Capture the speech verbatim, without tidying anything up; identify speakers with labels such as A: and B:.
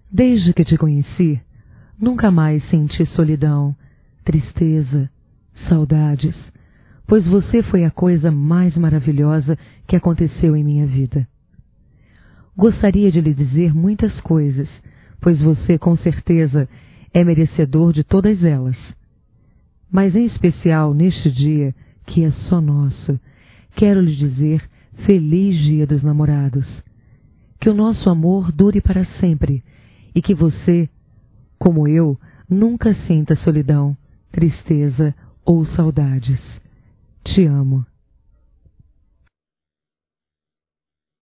A: Desde que te conheci, nunca mais senti solidão, tristeza, saudades, pois você foi a coisa mais maravilhosa que aconteceu em minha vida. Gostaria de lhe dizer muitas coisas, pois você com certeza é merecedor de todas elas. Mas em especial neste dia, que é só nosso, quero lhe dizer Feliz Dia dos Namorados. Que o nosso amor dure para sempre e que você, como eu, nunca sinta solidão, tristeza ou saudades. Te amo.